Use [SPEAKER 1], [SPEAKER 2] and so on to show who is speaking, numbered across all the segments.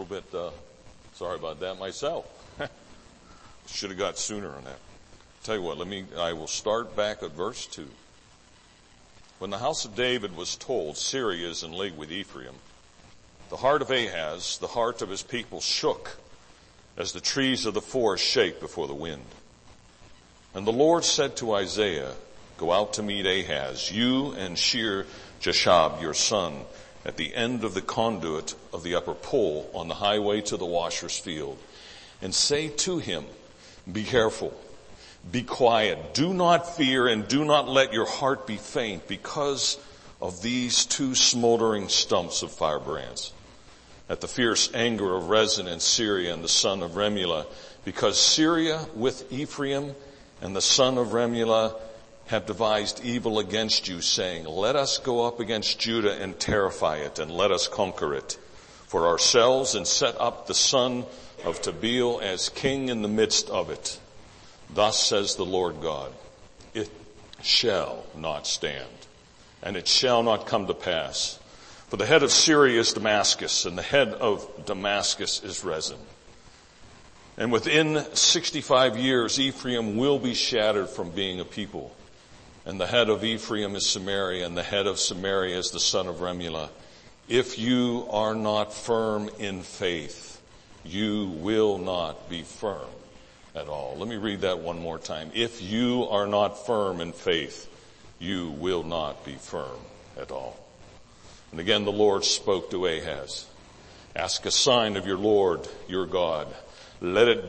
[SPEAKER 1] little bit sorry about that myself. Should have got sooner on that. Tell you what, I will start back at verse 2. When the house of David was told, Syria is in league with Ephraim, the heart of Ahaz, the heart of his people shook as the trees of the forest shake before the wind. And the Lord said to Isaiah, go out to meet Ahaz, you and Shear-Jashub, your son, at the end of the conduit of the upper pool on the highway to the washer's field, and say to him, be careful, be quiet, do not fear, and do not let your heart be faint because of these two smoldering stumps of firebrands. At the fierce anger of Rezin and Syria and the son of Remulah, because Syria with Ephraim and the son of Remulah have devised evil against you, saying, let us go up against Judah and terrify it, and let us conquer it for ourselves, and set up the son of Tabeel as king in the midst of it. Thus says the Lord God, it shall not stand, and it shall not come to pass. For the head of Syria is Damascus, and the head of Damascus is Rezin. And within 65 years, Ephraim will be shattered from being a people. And the head of Ephraim is Samaria, and the head of Samaria is the son of Remulah. If you are not firm in faith, you will not be firm at all. Let me read that one more time. If you are not firm in faith, you will not be firm at all. And again the Lord spoke to Ahaz. Ask a sign of your Lord, your God. Let it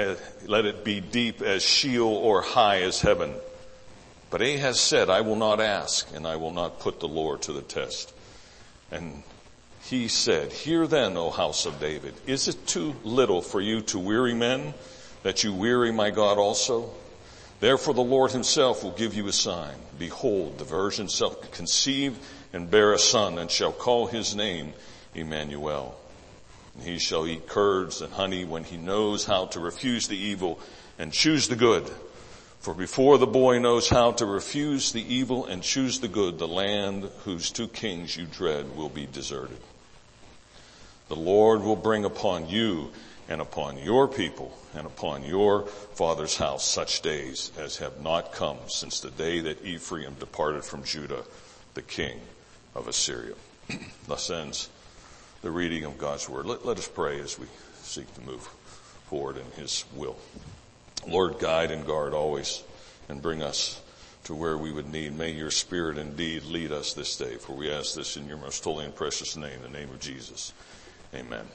[SPEAKER 1] be deep as Sheol or high as heaven. But Ahaz said, I will not ask, and I will not put the Lord to the test. And he said, hear then, O house of David, is it too little for you to weary men, that you weary my God also? Therefore the Lord himself will give you a sign. Behold, the virgin shall conceive and bear a son, and shall call his name Emmanuel. And he shall eat curds and honey when he knows how to refuse the evil and choose the good. For before the boy knows how to refuse the evil and choose the good, the land whose two kings you dread will be deserted. The Lord will bring upon you and upon your people and upon your father's house such days as have not come since the day that Ephraim departed from Judah, the king of Assyria. Thus ends the reading of God's word. Let us pray as we seek to move forward in his will. Lord, guide and guard always and bring us to where we would need. May your spirit indeed lead us this day, for we ask this in your most holy and precious name, the name of Jesus. Amen.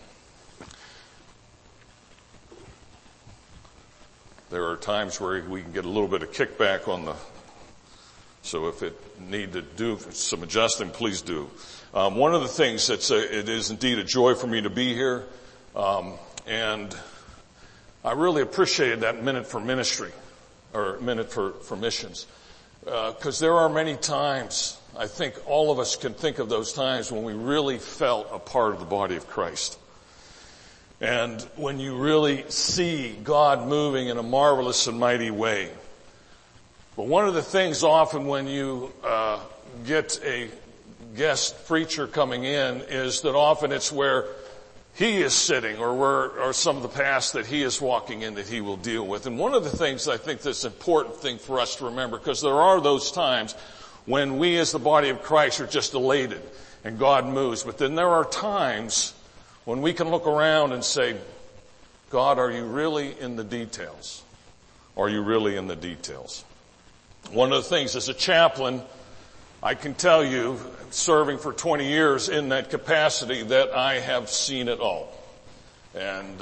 [SPEAKER 1] There are times where we can get a little bit of kickback so if it need to do some adjusting, please do. One of the things it is indeed a joy for me to be here, and I really appreciated that minute for ministry, or minute for missions, because there are many times, I think all of us can think of those times when we really felt a part of the body of Christ. And when you really see God moving in a marvelous and mighty way. But one of the things often when you get a guest preacher coming in is that often it's where he is sitting or some of the past that he is walking in that he will deal with. And one of the things I think that's an important thing for us to remember, because there are those times when we as the body of Christ are just elated and God moves. But then there are times when we can look around and say, God, are you really in the details? Are you really in the details? One of the things as a chaplain, I can tell you, serving for 20 years in that capacity, that I have seen it all. And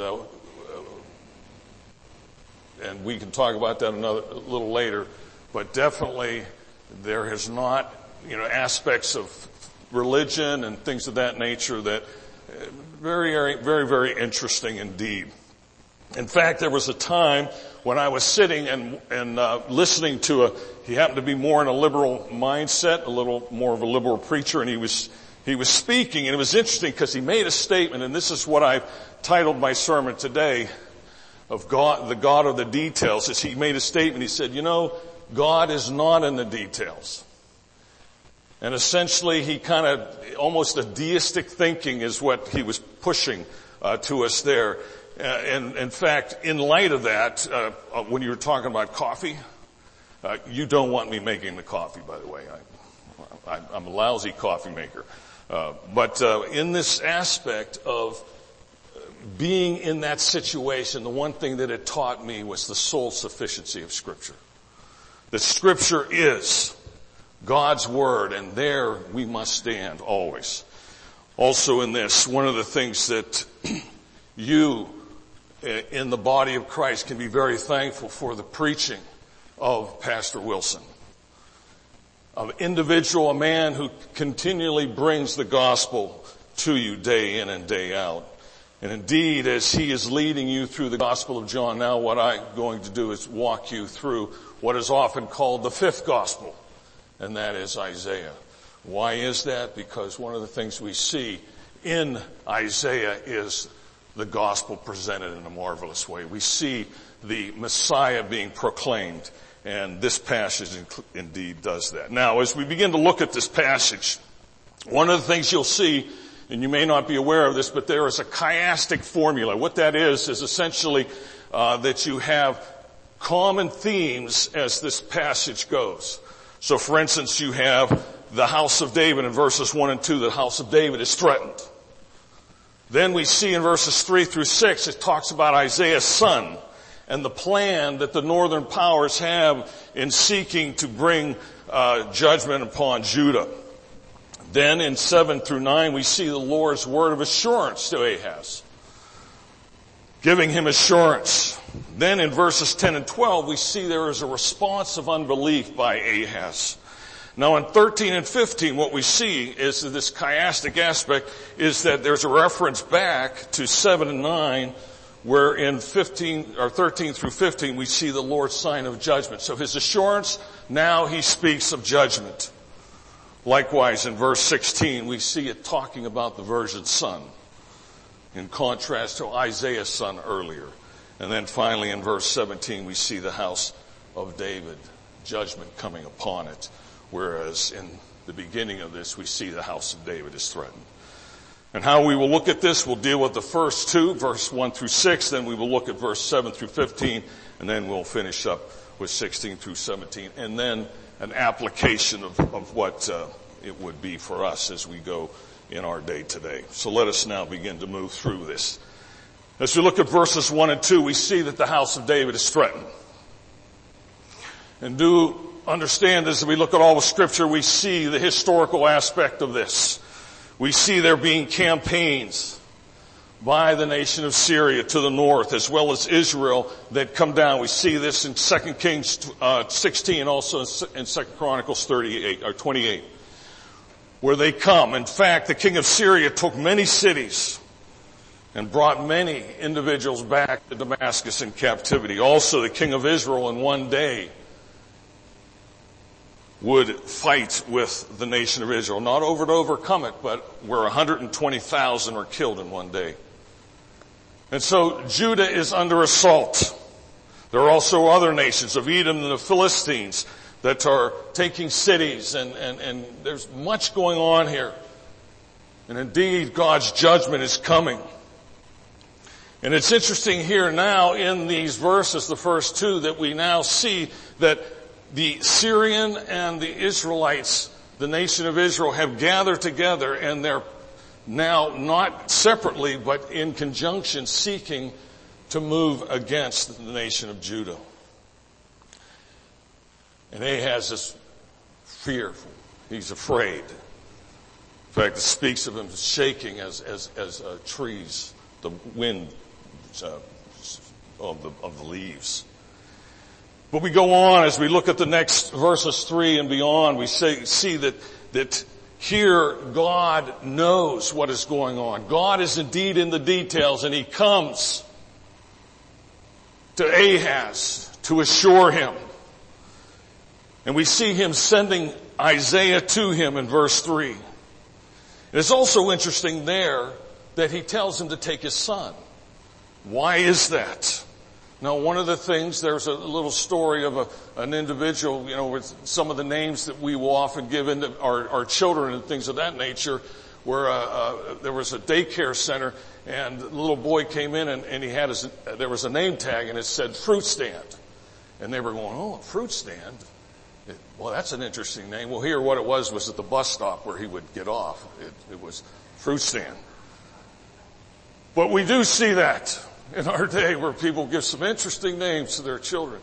[SPEAKER 1] we can talk about that a little later, but definitely there has not, aspects of religion and things of that nature that very, very, very, very interesting indeed. In fact, there was a time when I was sitting and listening to he happened to be more in a liberal mindset, a little more of a liberal preacher, and he was speaking, and it was interesting because he made a statement, and this is what I've titled my sermon today, of God, the God of the details. As he made a statement, he said, God is not in the details. And essentially he kind of, almost a deistic thinking is what he was pushing to us there. And in fact, in light of that, when you were talking about coffee, you don't want me making the coffee, by the way. I'm a lousy coffee maker. But in this aspect of being in that situation, the one thing that it taught me was the sole sufficiency of Scripture. That Scripture is God's Word, and there we must stand always. Also in this, one of the things that you in the body of Christ can be very thankful for the preaching of Pastor Wilson. An individual, a man who continually brings the gospel to you day in and day out. And indeed, as he is leading you through the Gospel of John, now what I'm going to do is walk you through what is often called the fifth gospel, and that is Isaiah. Why is that? Because one of the things we see in Isaiah is the gospel presented in a marvelous way. We see the Messiah being proclaimed, and this passage indeed does that. Now, as we begin to look at this passage, one of the things you'll see, and you may not be aware of this, but there is a chiastic formula. What that is essentially that you have common themes as this passage goes. So for instance, you have the house of David in verses 1 and 2, the house of David is threatened. Then we see in verses 3 through 6, it talks about Isaiah's son and the plan that the northern powers have in seeking to bring judgment upon Judah. Then in 7 through 9, we see the Lord's word of assurance to Ahaz, giving him assurance. Then in verses 10 and 12, we see there is a response of unbelief by Ahaz. Now in 13 and 15, what we see is that this chiastic aspect is that there's a reference back to 7 and 9, where in 13 through 15, we see the Lord's sign of judgment. So his assurance, now he speaks of judgment. Likewise, in verse 16, we see it talking about the virgin son, in contrast to Isaiah's son earlier. And then finally, in verse 17, we see the house of David, judgment coming upon it. Whereas in the beginning of this, we see the house of David is threatened. And how we will look at this, we'll deal with the first two, verse 1 through 6, then we will look at verse 7 through 15, and then we'll finish up with 16 through 17, and then an application of what it would be for us as we go in our day today. So let us now begin to move through this. As we look at verses 1 and 2, we see that the house of David is threatened. And do understand, as we look at all the Scripture, we see the historical aspect of this. We see there being campaigns by the nation of Syria to the north, as well as Israel, that come down. We see this in 2 Kings 16, also in 2 Chronicles 28, where they come. In fact, the king of Syria took many cities and brought many individuals back to Damascus in captivity. Also, the king of Israel in one day would fight with the nation of Israel. Not over to overcome it, but where 120,000 were killed in one day. And so Judah is under assault. There are also other nations of Edom and the Philistines that are taking cities, and there's much going on here. And indeed, God's judgment is coming. And it's interesting here now in these verses, the first two, that we now see that the Syrian and the Israelites, the nation of Israel, have gathered together, and they're now not separately but in conjunction seeking to move against the nation of Judah. And Ahaz is fearful. He's afraid. In fact, it speaks of him shaking as trees, the wind of the leaves. But we go on as we look at the next verses 3 and beyond. We see that here God knows what is going on. God is indeed in the details, and he comes to Ahaz to assure him. And we see him sending Isaiah to him in verse 3. It's also interesting there that he tells him to take his son. Why is that? Now, one of the things, there's a little story of an individual, with some of the names that we will often give into our children and things of that nature, where there was a daycare center, and the little boy came in and he had there was a name tag and it said fruit stand. And they were going, oh, a fruit stand? Well, that's an interesting name. Well, here what it was at the bus stop where he would get off. It was fruit stand. But we do see that in our day where people give some interesting names to their children.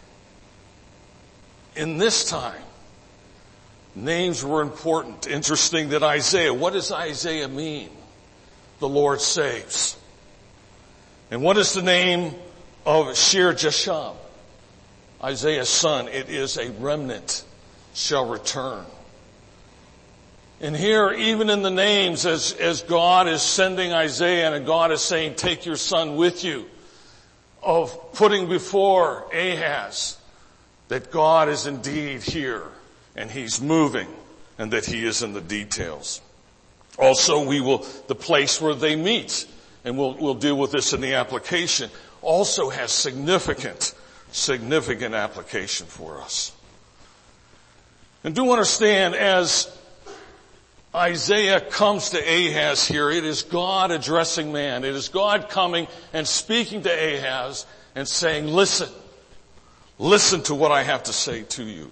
[SPEAKER 1] In this time, names were important. Interesting that Isaiah, what does Isaiah mean? The Lord saves. And what is the name of Shear-Jashub? Isaiah's son, it is a remnant shall return. And here, even in the names, as God is sending Isaiah and God is saying, take your son with you, of putting before Ahaz that God is indeed here and he's moving and that he is in the details. Also, the place where they meet, and we'll deal with this in the application, also has significant application for us. And do understand, as Isaiah comes to Ahaz here, it is God addressing man. It is God coming and speaking to Ahaz and saying, listen to what I have to say to you.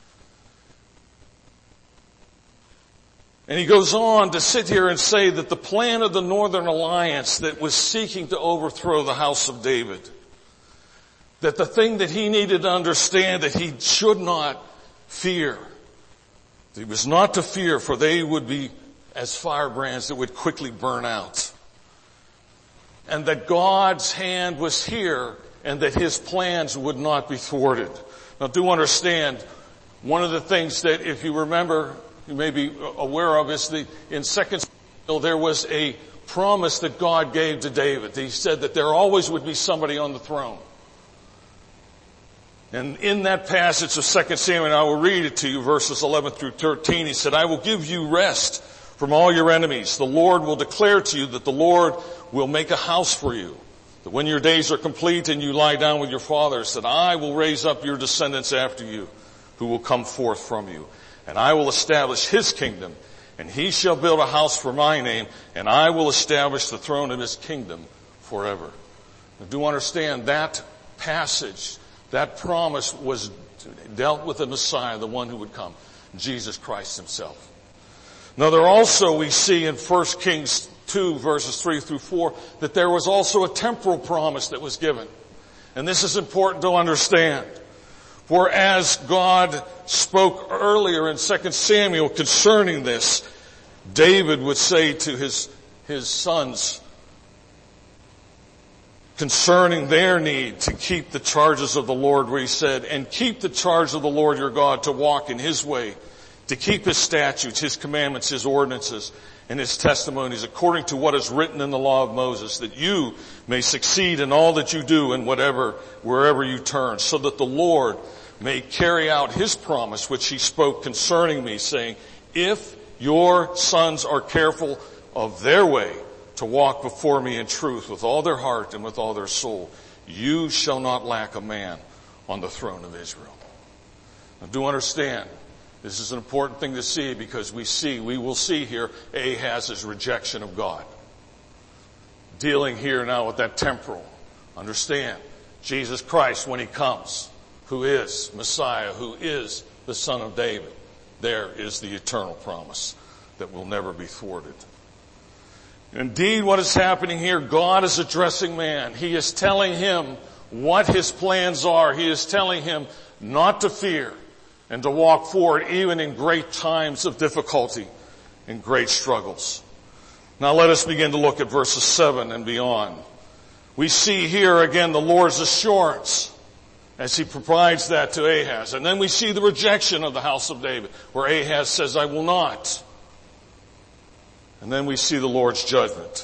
[SPEAKER 1] And he goes on to sit here and say that the plan of the Northern Alliance that was seeking to overthrow the house of David, that the thing that he needed to understand, that he should not fear. He was not to fear, for they would be as firebrands that would quickly burn out. And that God's hand was here and that his plans would not be thwarted. Now do understand, one of the things that, if you remember, you may be aware of, is in 2 Samuel there was a promise that God gave to David. He said that there always would be somebody on the throne. And in that passage of 2 Samuel, and I will read it to you, verses 11 through 13, he said, I will give you rest from all your enemies. The Lord will declare to you that the Lord will make a house for you. That when your days are complete and you lie down with your fathers, that I will raise up your descendants after you, who will come forth from you. And I will establish his kingdom, and he shall build a house for my name, and I will establish the throne of his kingdom forever. Now, do understand that passage, that promise was dealt with the Messiah, the one who would come, Jesus Christ himself. Now there also we see in 1 Kings 2 verses 3 through 4 that there was also a temporal promise that was given. And this is important to understand. For as God spoke earlier in 2 Samuel concerning this, David would say to his sons concerning their need to keep the charges of the Lord, where he said, and keep the charge of the Lord your God to walk in his way, to keep his statutes, his commandments, his ordinances, and his testimonies, according to what is written in the law of Moses, that you may succeed in all that you do and wherever you turn, so that the Lord may carry out his promise, which he spoke concerning me, saying, if your sons are careful of their way to walk before me in truth with all their heart and with all their soul, you shall not lack a man on the throne of Israel. Now do understand, this is an important thing to see, because we will see here Ahaz's rejection of God. Dealing here now with that temporal. Understand, Jesus Christ, when he comes, who is Messiah, who is the Son of David, there is the eternal promise that will never be thwarted. Indeed, what is happening here, God is addressing man. He is telling him what his plans are. He is telling him not to fear and to walk forward even in great times of difficulty and great struggles. Now let us begin to look at verses 7 and beyond. We see here again the Lord's assurance as he provides that to Ahaz. And then we see the rejection of the house of David, where Ahaz says, I will not. And then we see the Lord's judgment.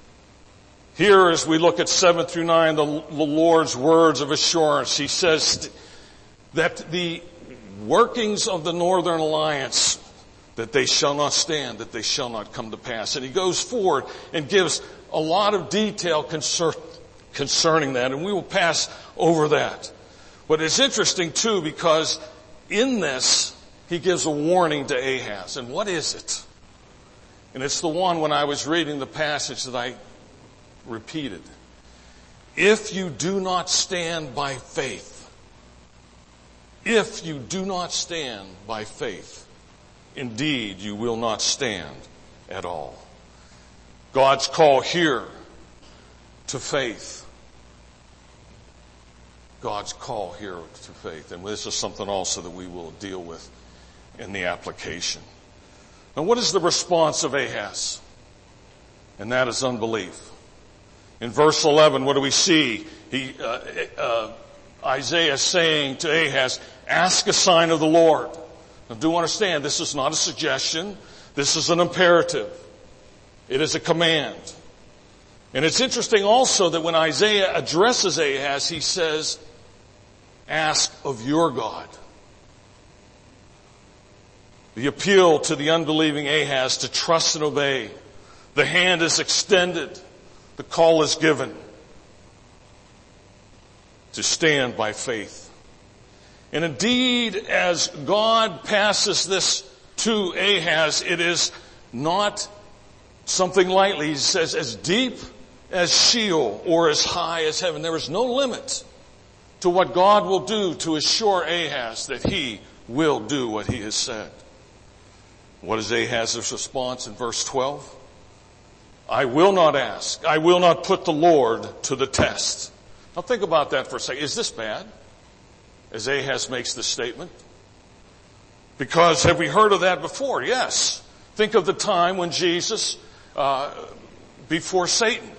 [SPEAKER 1] Here, as we look at 7 through 9, the Lord's words of assurance. He says that the workings of the Northern Alliance, that they shall not stand, that they shall not come to pass. And he goes forward and gives a lot of detail concerning that, and we will pass over that. But it's interesting too, because in this, he gives a warning to Ahaz. And what is it? And it's the one, when I was reading the passage, that I repeated. If you do not stand by faith, if you do not stand by faith, indeed you will not stand at all. God's call here to faith. God's call here to faith. And this is something also that we will deal with in the application. Now, what is the response of Ahaz? And that is unbelief. In verse 11, what do we see? Isaiah is saying to Ahaz, ask a sign of the Lord. Now, do understand, this is not a suggestion. This is an imperative. It is a command. And it's interesting also that when Isaiah addresses Ahaz, he says, ask of your God. The appeal to the unbelieving Ahaz to trust and obey. The hand is extended. The call is given to stand by faith. And indeed, as God passes this to Ahaz, it is not something lightly. He says, as deep as Sheol or as high as heaven. There is no limit to what God will do to assure Ahaz that he will do what he has said. What is Ahaz's response in verse 12? I will not ask. I will not put the Lord to the test. Now think about that for a second. Is this bad? As Ahaz makes this statement? Because have we heard of that before? Yes. Think of the time when Jesus, before Satan,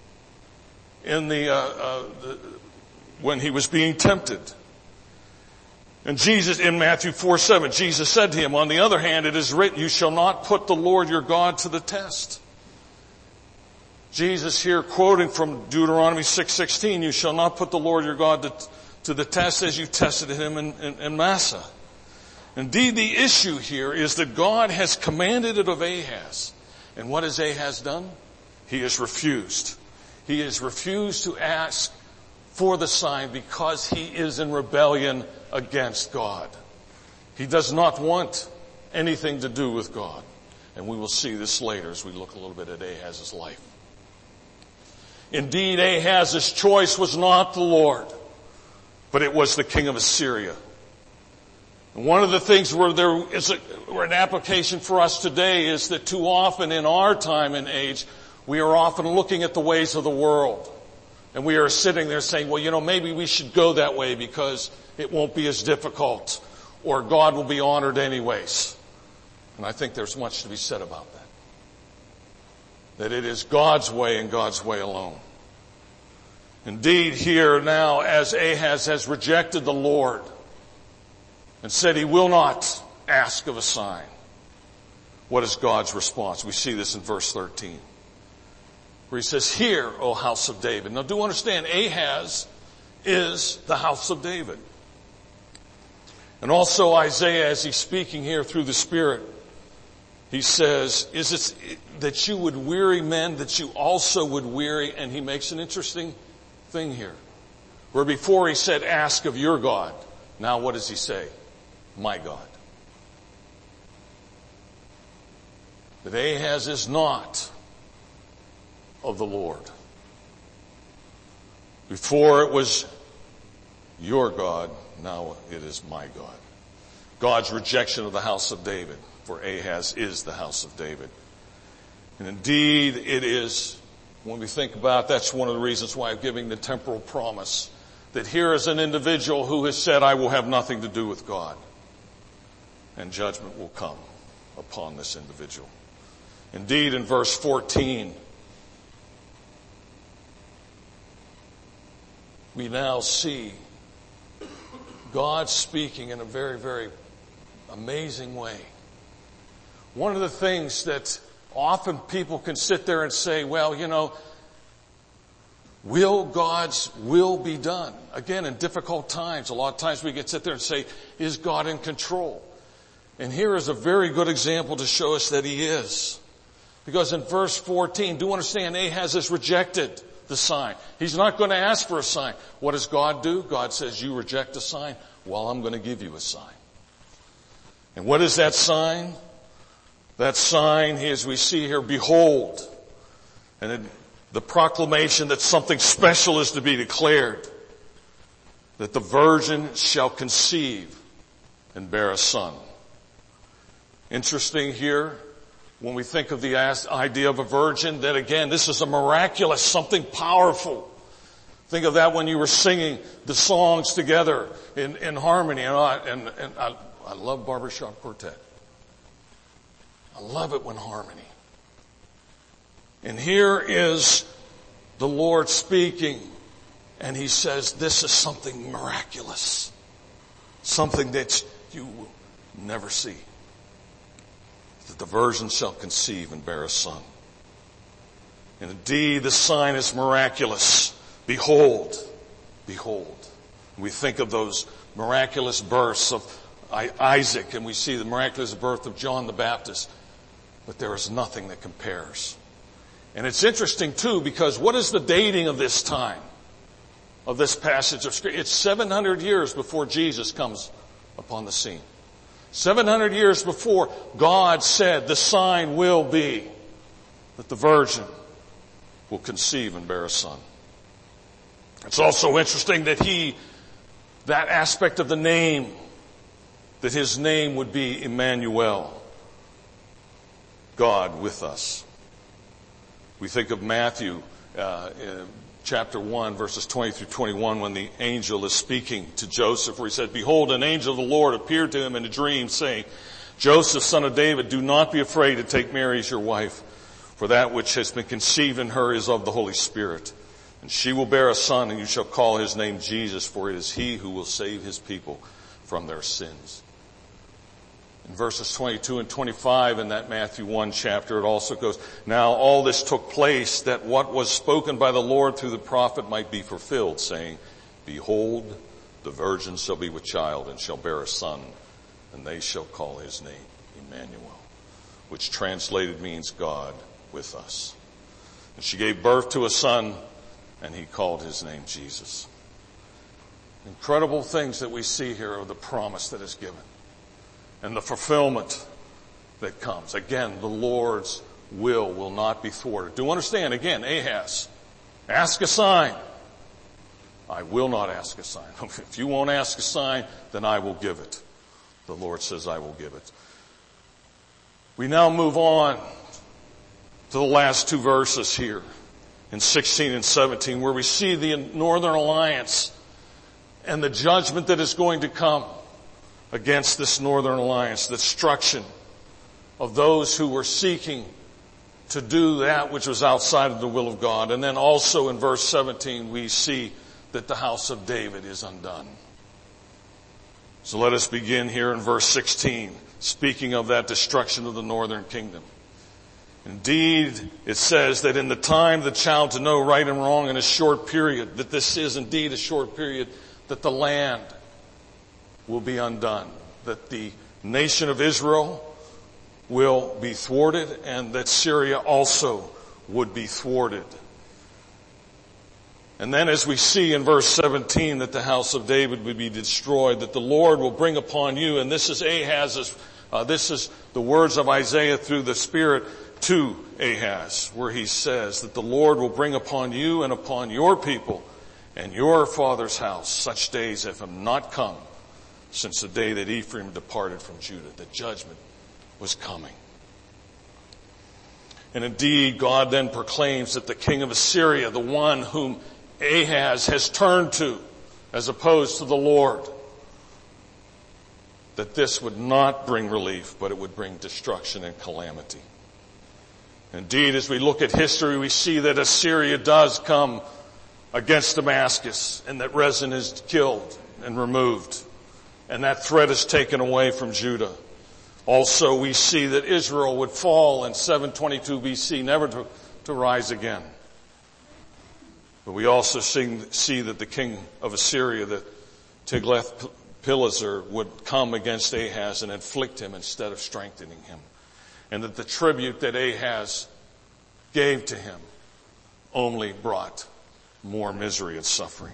[SPEAKER 1] when he was being tempted. And Jesus, in Matthew 4:7, Jesus said to him, on the other hand, it is written, you shall not put the Lord your God to the test. Jesus here quoting from Deuteronomy 6:16, you shall not put the Lord your God to the test as you tested him in Massah. Indeed, the issue here is that God has commanded it of Ahaz. And what has Ahaz done? He has refused. He has refused to ask for the sign because he is in rebellion against God. He does not want anything to do with God. And we will see this later as we look a little bit at Ahaz's life. Indeed, Ahaz's choice was not the Lord, but it was the king of Assyria. And one of the things where there is an application for us today is that too often in our time and age, we are often looking at the ways of the world. And we are sitting there saying, well, maybe we should go that way because it won't be as difficult, or God will be honored anyways. And I think there's much to be said about that. That it is God's way and God's way alone. Indeed, here now, as Ahaz has rejected the Lord and said he will not ask of a sign, what is God's response? We see this in verse 13. Where he says, hear, O house of David. Now do understand, Ahaz is the house of David. And also Isaiah, as he's speaking here through the Spirit, he says, is it that you would weary men, that you also would weary? And he makes an interesting thing here. Where before he said, ask of your God. Now what does he say? My God. That Ahaz is not of the Lord. Before it was your God, now it is my God. God's rejection of the house of David, for Ahaz is the house of David. And indeed it is, when we think about, that's one of the reasons why I'm giving the temporal promise, that here is an individual who has said, I will have nothing to do with God. And judgment will come upon this individual. Indeed, in verse 14, we now see God speaking in a very, very amazing way. One of the things that often people can sit there and say, well, will God's will be done? Again, in difficult times, a lot of times we can sit there and say, is God in control? And here is a very good example to show us that he is. Because in verse 14, do understand, Ahaz has rejected the sign. He's not going to ask for a sign. What does God do? God says, you reject a sign, well, I'm going to give you a sign. And what is that sign? That sign, as we see here, behold. And the proclamation that something special is to be declared, that the virgin shall conceive and bear a son. Interesting here, when we think of the idea of a virgin, that again, this is a miraculous, something powerful. Think of that when you were singing the songs together in harmony. And I love Barbershop Quartet. I love it when harmony. And here is the Lord speaking, and He says, this is something miraculous. Something that you will never see. That the virgin shall conceive and bear a son. And indeed, the sign is miraculous. Behold, behold. We think of those miraculous births of Isaac, and we see the miraculous birth of John the Baptist. But there is nothing that compares. And it's interesting too, because what is the dating of this time? Of this passage of Scripture? It's 700 years before Jesus comes upon the scene. 700 years before God said the sign will be that the virgin will conceive and bear a son. It's also interesting that that aspect of the name, that His name would be Emmanuel, God with us. We think of Matthew chapter 1, verses 20 through 21, when the angel is speaking to Joseph, where he said, behold, an angel of the Lord appeared to him in a dream, saying, Joseph, son of David, do not be afraid to take Mary as your wife, for that which has been conceived in her is of the Holy Spirit. And she will bear a son, and you shall call his name Jesus, for it is He who will save His people from their sins. In verses 22 and 25 in that Matthew 1 chapter, it also goes, now all this took place that what was spoken by the Lord through the prophet might be fulfilled, saying, behold, the virgin shall be with child and shall bear a son, and they shall call his name Emmanuel, which translated means God with us. And she gave birth to a son, and He called his name Jesus. Incredible things that we see here of the promise that is given. And the fulfillment that comes. Again, the Lord's will not be thwarted. Do understand, again, Ahaz, ask a sign. I will not ask a sign. If you won't ask a sign, then I will give it. The Lord says I will give it. We now move on to the last two verses here in 16 and 17, where we see the Northern Alliance and the judgment that is going to come against this Northern Alliance, the destruction of those who were seeking to do that which was outside of the will of God. And then also in verse 17, we see that the house of David is undone. So let us begin here in verse 16, speaking of that destruction of the northern kingdom. Indeed, it says that in the time of the child to know right and wrong in a short period, that this is indeed a short period, that the land will be undone, that the nation of Israel will be thwarted, and that Syria also would be thwarted. And then as we see in verse 17 that the house of David would be destroyed, that the Lord will bring upon you, and this is Ahaz's, this is the words of Isaiah through the Spirit to Ahaz, where he says that the Lord will bring upon you and upon your people and your father's house such days have not come since the day that Ephraim departed from Judah. The judgment was coming. And indeed, God then proclaims that the king of Assyria, the one whom Ahaz has turned to as opposed to the Lord, that this would not bring relief, but it would bring destruction and calamity. Indeed, as we look at history, we see that Assyria does come against Damascus, and that Rezin is killed and removed, and that threat is taken away from Judah. Also, we see that Israel would fall in 722 BC, never to rise again. But we also see that the king of Assyria, that Tiglath-Pileser, would come against Ahaz and inflict him instead of strengthening him. And that the tribute that Ahaz gave to him only brought more misery and suffering.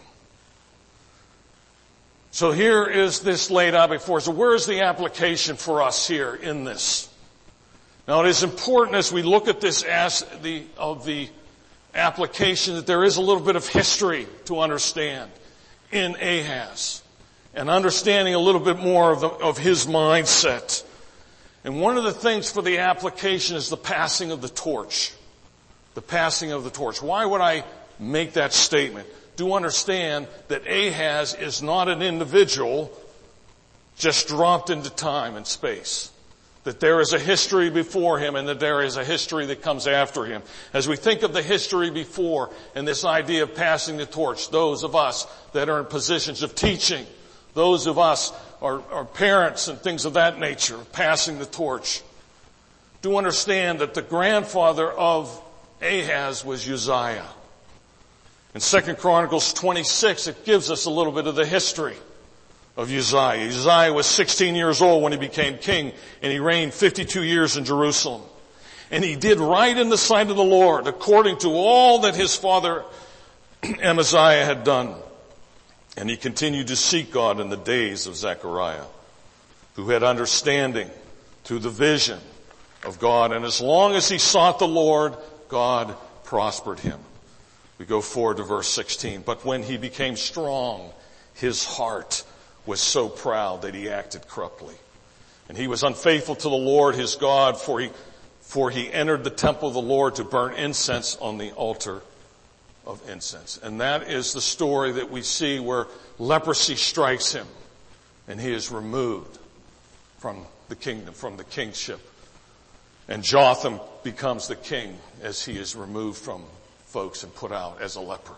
[SPEAKER 1] So here is this laid out before us. So where is the application for us here in this? Now it is important as we look at this of the
[SPEAKER 2] application that there is a little bit of history to understand in Ahaz, and understanding a little bit more of his mindset. And one of the things for the application is the passing of the torch. The passing of the torch. Why would I make that statement? Do understand that Ahaz is not an individual just dropped into time and space. That there is a history before him and that there is a history that comes after him. As we think of the history before and this idea of passing the torch, those of us that are in positions of teaching, those of us are parents and things of that nature, passing the torch, do understand that the grandfather of Ahaz was Uzziah. In 2 Chronicles 26, it gives us a little bit of the history of Uzziah. Uzziah was 16 years old when he became king, and he reigned 52 years in Jerusalem. And he did right in the sight of the Lord, according to all that his father Amaziah had done. And he continued to seek God in the days of Zechariah, who had understanding through the vision of God. And as long as he sought the Lord, God prospered him. We go forward to verse 16. But when he became strong, his heart was so proud that he acted corruptly. And he was unfaithful to the Lord his God, for he entered the temple of the Lord to burn incense on the altar of incense. And that is the story that we see where leprosy strikes him and he is removed from the kingdom, from the kingship. And Jotham becomes the king as he is removed from folks and put out as a leper.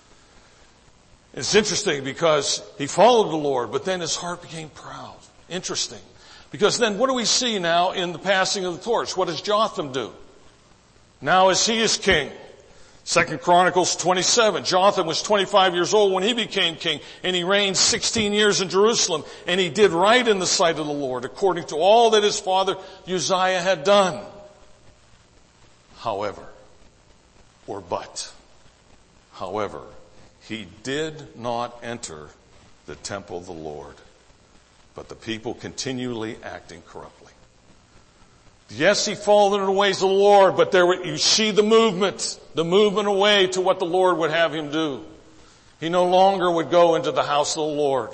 [SPEAKER 2] It's interesting because he followed the Lord, but then his heart became proud. Interesting. Because then what do we see now in the passing of the torch? What does Jotham do? Now as he is king, 2 Chronicles 27, Jotham was 25 years old when he became king, and he reigned 16 years in Jerusalem, and he did right in the sight of the Lord, according to all that his father Uzziah had done. However, he did not enter the temple of the Lord, but the people continually acting corruptly. Yes, he followed in the ways of the Lord, but you see the movement away to what the Lord would have him do. He no longer would go into the house of the Lord.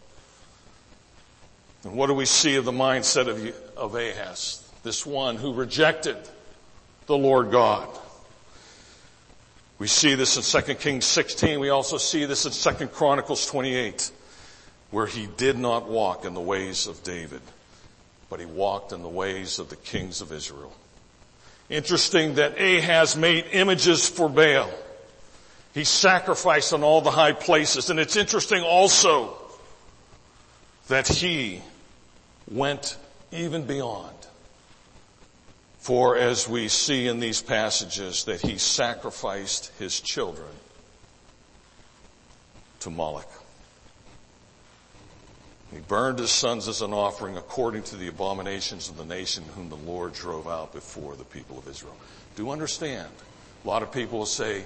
[SPEAKER 2] And what do we see of the mindset of Ahaz? This one who rejected the Lord God. We see this in 2 Kings 16. We also see this in 2 Chronicles 28, where he did not walk in the ways of David, but he walked in the ways of the kings of Israel. Interesting that Ahaz made images for Baal. He sacrificed on all the high places. And it's interesting also that he went even beyond. For as we see in these passages, that he sacrificed his children to Moloch. He burned his sons as an offering according to the abominations of the nation whom the Lord drove out before the people of Israel. Do understand, a lot of people will say,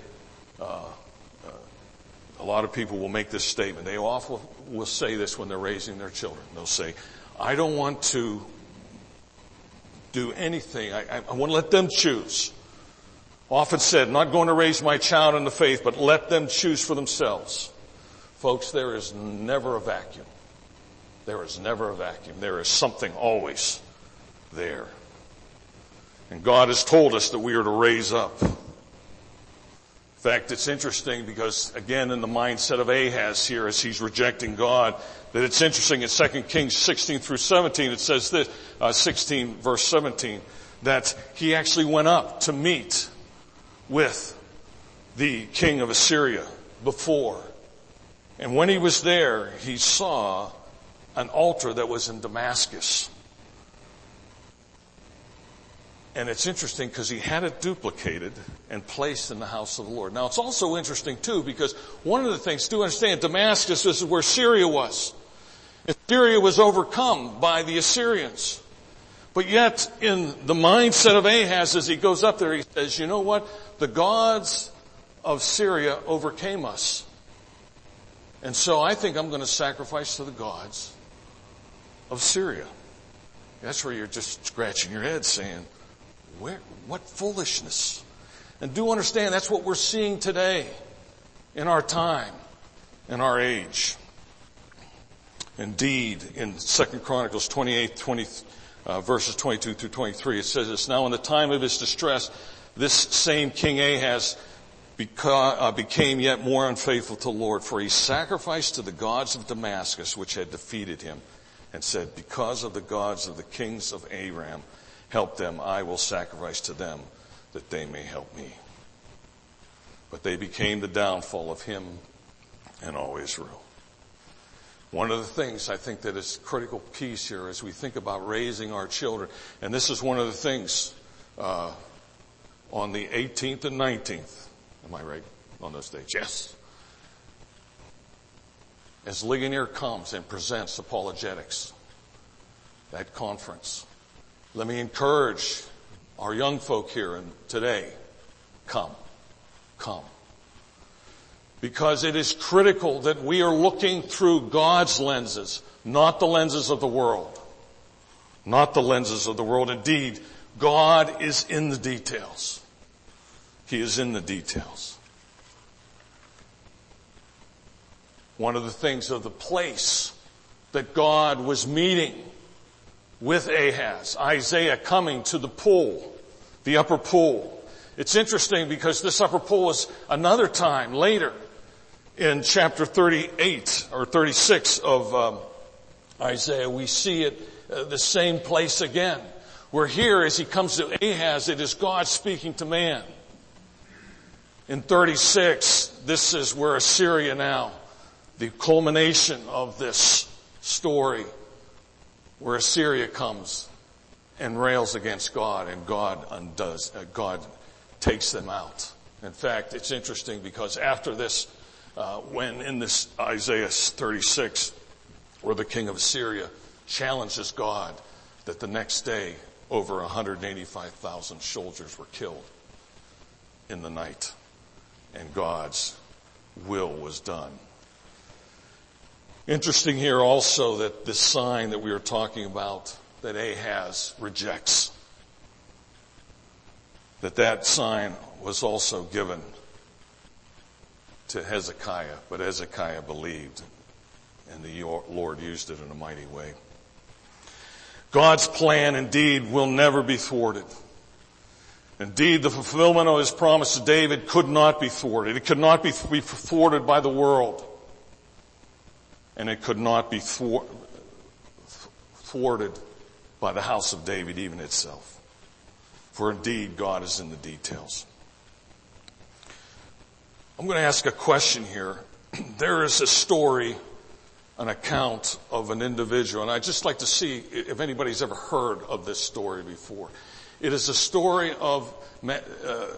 [SPEAKER 2] a lot of people will make this statement. They often will say this when they're raising their children. They'll say, I don't want to do anything. I want to let them choose. Often said, not going to raise my child in the faith, but let them choose for themselves. Folks, there is never a vacuum. There is never a vacuum. There is something always there. And God has told us that we are to raise up. In fact, it's interesting because, again, in the mindset of Ahaz here as he's rejecting God, that it's interesting in 2 Kings 16 through 17, it says this, 16 verse 17, that he actually went up to meet with the king of Assyria before. And when he was there, he saw an altar that was in Damascus. And it's interesting because he had it duplicated and placed in the house of the Lord. Now it's also interesting too because one of the things to understand, Damascus is where Syria was. And Syria was overcome by the Assyrians. But yet in the mindset of Ahaz as he goes up there, he says, you know what? The gods of Syria overcame us. And so I think I'm going to sacrifice to the gods of Syria. That's where you're just scratching your head saying, what foolishness. And do understand that's what we're seeing today in our time, in our age. Indeed, in 2 Chronicles 28, verses 22 through 23, it says this, now in the time of his distress, this same King Ahaz became yet more unfaithful to the Lord, for he sacrificed to the gods of Damascus, which had defeated him, and said, because of the gods of the kings of Aram, help them, I will sacrifice to them, that they may help me. But they became the downfall of him and all Israel. One of the things I think that is critical piece here as we think about raising our children, and this is one of the things on the 18th and 19th, am I right on those dates? Yes. As Ligonier comes and presents apologetics, that conference, let me encourage our young folk here today, come. Because it is critical that we are looking through God's lenses, not the lenses of the world. Not the lenses of the world. Indeed, God is in the details. He is in the details. One of the things of the place that God was meeting with Ahaz, Isaiah coming to the pool, the upper pool. It's interesting because this upper pool is another time later in chapter 38 or 36 of Isaiah. We see it the same place again. Where here, as he comes to Ahaz, it is God speaking to man. In 36, this is where Assyria now, the culmination of this story, where Assyria comes and rails against God, and God takes them out. In fact, it's interesting because after this, when in this Isaiah 36, where the king of Assyria challenges God, that the next day over 185,000 soldiers were killed in the night, and God's will was done. Interesting here also that this sign that we were talking about that Ahaz rejects, that sign was also given to Hezekiah, but Hezekiah believed, and the Lord used it in a mighty way. God's plan indeed will never be thwarted. Indeed, the fulfillment of his promise to David could not be thwarted. It could not be thwarted by the world. And it could not be thwarted by the house of David even itself. For indeed, God is in the details. I'm going to ask a question here. There is a story, an account of an individual, and I'd just like to see if anybody's ever heard of this story before. It is a story of Mitsuo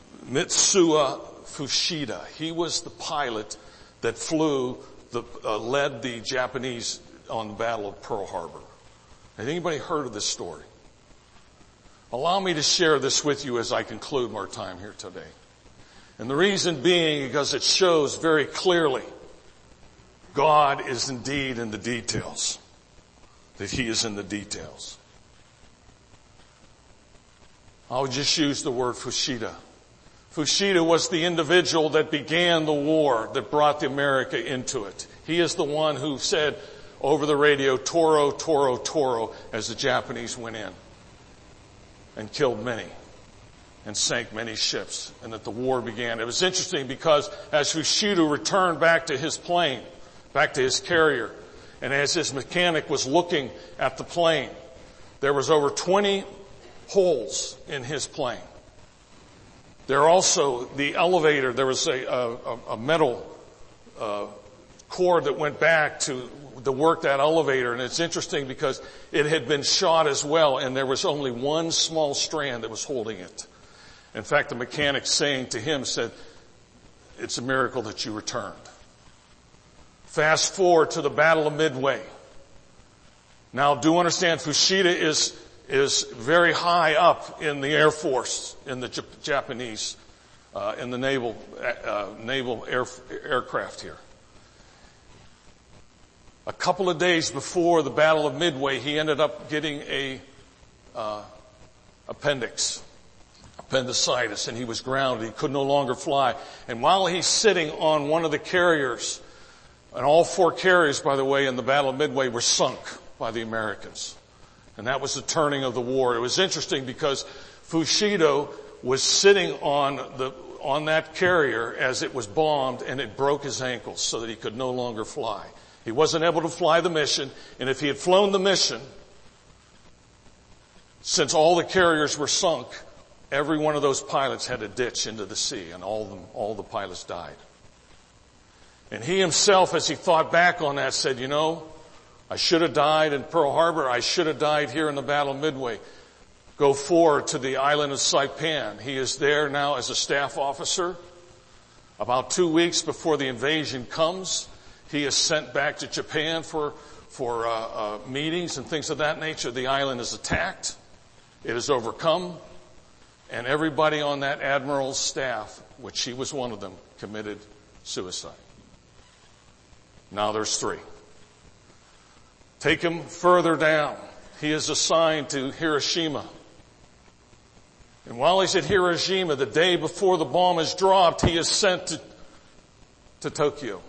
[SPEAKER 2] Fuchida. He was the pilot that led the Japanese on the Battle of Pearl Harbor. Has anybody heard of this story? Allow me to share this with you as I conclude our time here today. And the reason being because it shows very clearly God is indeed in the details. That He is in the details. I'll just use the word Fuchida. Fuchida was the individual that began the war that brought America into it. He is the one who said over the radio, Toro, Toro, Toro, as the Japanese went in and killed many and sank many ships, and that the war began. It was interesting because as Fuchida returned back to his plane, back to his carrier, and as his mechanic was looking at the plane, there was over 20 holes in his plane. There also, the elevator, there was a metal cord that went back to the work that elevator, and it's interesting because it had been shot as well, and there was only one small strand that was holding it. In fact, the mechanic saying to him said, "It's a miracle that you returned." Fast forward to the Battle of Midway. Now, do understand, Fuchida is very high up in the Air Force, in the Japanese, in the naval aircraft here. A couple of days before the Battle of Midway, he ended up getting a appendix appendicitis, and he was grounded. He could no longer fly. And while he's sitting on one of the carriers, and all 4 carriers, by the way, in the Battle of Midway were sunk by the Americans. And that was the turning of the war. It was interesting because Fushido was sitting on that carrier as it was bombed, and it broke his ankles so that he could no longer fly. He wasn't able to fly the mission, and if he had flown the mission, since all the carriers were sunk, every one of those pilots had to ditch into the sea, and all the pilots died. And he himself, as he thought back on that, said, I should have died in Pearl Harbor. I should have died here in the Battle of Midway. Go forward to the island of Saipan. He is there now as a staff officer. About 2 weeks before the invasion comes, he is sent back to Japan for meetings and things of that nature. The island is attacked. It is overcome. And everybody on that admiral's staff, which he was one of them, committed suicide. Now there's 3. Take him further down. He is assigned to Hiroshima. And while he's at Hiroshima, the day before the bomb is dropped, he is sent to Tokyo.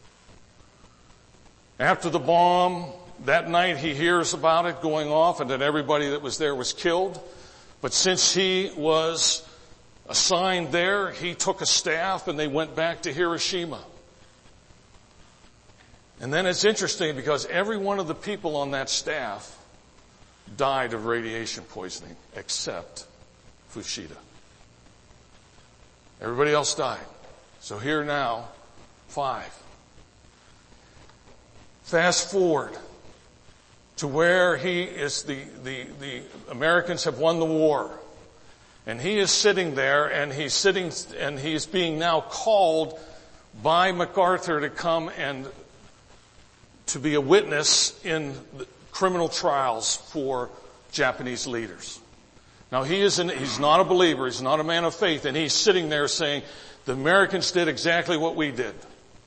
[SPEAKER 2] After the bomb, that night he hears about it going off and that everybody that was there was killed. But since he was assigned there, he took a staff and they went back to Hiroshima. And then it's interesting because every one of the people on that staff died of radiation poisoning except Fushida. Everybody else died. So here now, 5. Fast forward to where he is, the Americans have won the war. And he is sitting there and he's being now called by MacArthur to come and to be a witness in criminal trials for Japanese leaders. Now he's not a believer, he's not a man of faith, and he's sitting there saying, the Americans did exactly what we did.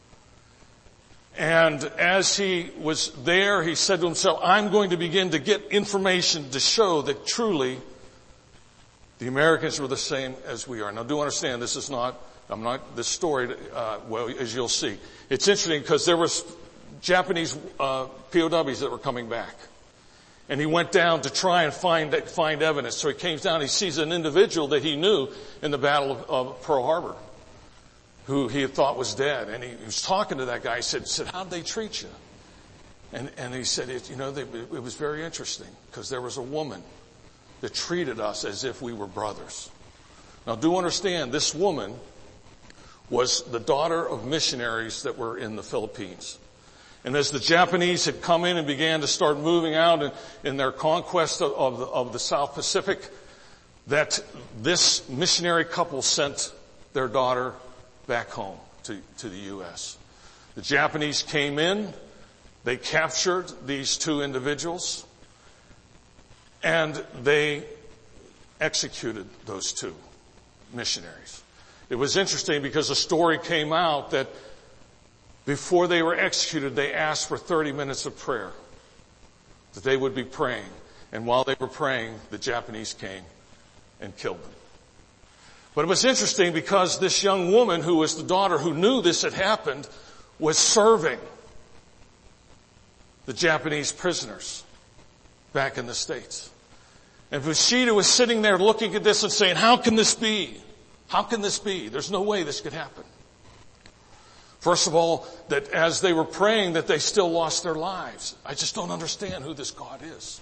[SPEAKER 2] And as he was there, he said to himself, I'm going to begin to get information to show that truly the Americans were the same as we are. Now do understand, this story, as you'll see. It's interesting because there was Japanese POWs that were coming back. And he went down to try and find evidence. So he came down, he sees an individual that he knew in the Battle of Pearl Harbor, who he had thought was dead. And he was talking to that guy. He said, how'd they treat you? And he said, it was very interesting because there was a woman that treated us as if we were brothers. Now do understand, this woman was the daughter of missionaries that were in the Philippines. And as the Japanese had come in and began to start moving out in their conquest of the South Pacific, that this missionary couple sent their daughter back home to the U.S. The Japanese came in, they captured these 2 individuals, and they executed those 2 missionaries. It was interesting because a story came out that before they were executed, they asked for 30 minutes of prayer, that they would be praying. And while they were praying, the Japanese came and killed them. But it was interesting because this young woman who was the daughter who knew this had happened was serving the Japanese prisoners back in the States. And Fushida was sitting there looking at this and saying, how can this be? How can this be? There's no way this could happen. First of all, that as they were praying that they still lost their lives. I just don't understand who this God is.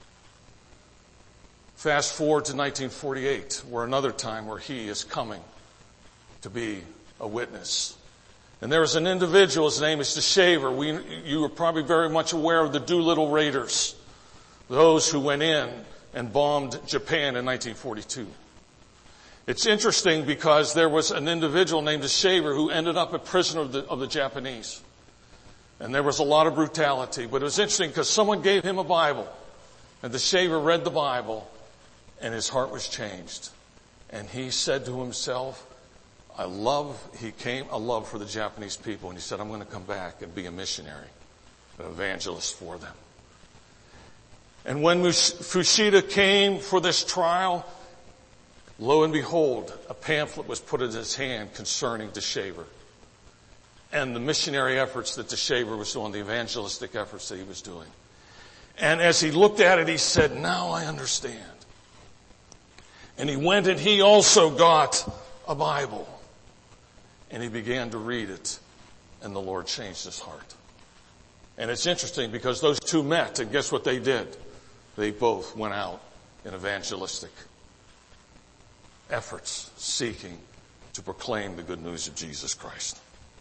[SPEAKER 2] Fast forward to 1948, where another time where he is coming to be a witness. And there was an individual, his name is DeShaver. You are probably very much aware of the Doolittle Raiders, those who went in and bombed Japan in 1942. It's interesting because there was an individual named DeShaver who ended up a prisoner of the Japanese. And there was a lot of brutality. But it was interesting because someone gave him a Bible. And DeShaver read the Bible and his heart was changed. And he said to himself, a love for the Japanese people. And he said, I'm going to come back and be a missionary, an evangelist for them. And when Fushida came for this trial, lo and behold, a pamphlet was put in his hand concerning DeShaver and the missionary efforts that DeShaver was doing, the evangelistic efforts that he was doing. And as he looked at it, he said, now I understand. And he went and he also got a Bible. And he began to read it. And the Lord changed his heart. And it's interesting because those two met, and guess what they did? They both went out in evangelistic efforts, seeking to proclaim the good news of Jesus Christ.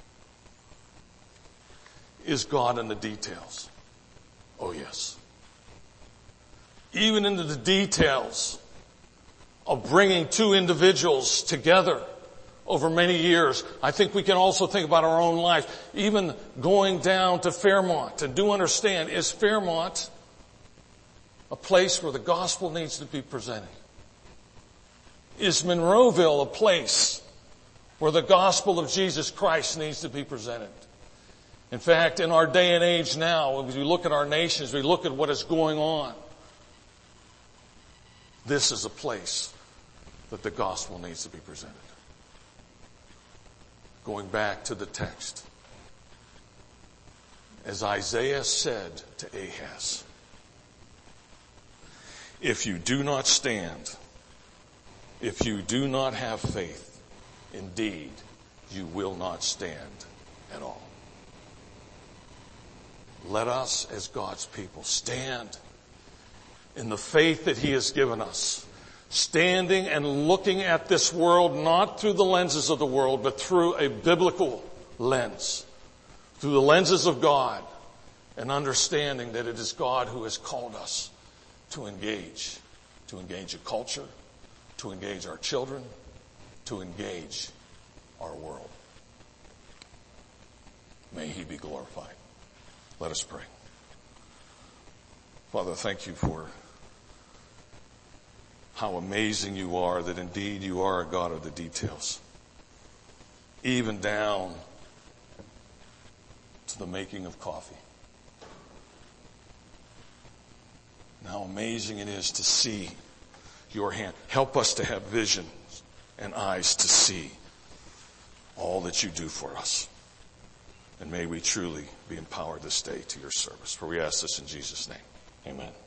[SPEAKER 2] Is God in the details? Oh yes. Even into the details of bringing two individuals together over many years. I think we can also think about our own lives. Even going down to Fairmont. And do understand, is Fairmont a place where the gospel needs to be presented? Is Monroeville a place where the gospel of Jesus Christ needs to be presented? In fact, in our day and age now, as we look at our nations, we look at what is going on. This is a place that the gospel needs to be presented. Going back to the text. As Isaiah said to Ahaz, if you do not stand, if you do not have faith, indeed, you will not stand at all. Let us, as God's people, stand in the faith that He has given us. Standing and looking at this world not through the lenses of the world, but through a biblical lens. Through the lenses of God. And understanding that it is God who has called us to engage. To engage a culture. To engage our children. To engage our world. May He be glorified. Let us pray. Father, thank you for how amazing you are, that indeed you are a God of the details. Even down to the making of coffee. And how amazing it is to see your hand. Help us to have vision and eyes to see all that you do for us. And may we truly be empowered this day to your service. For we ask this in Jesus' name. Amen.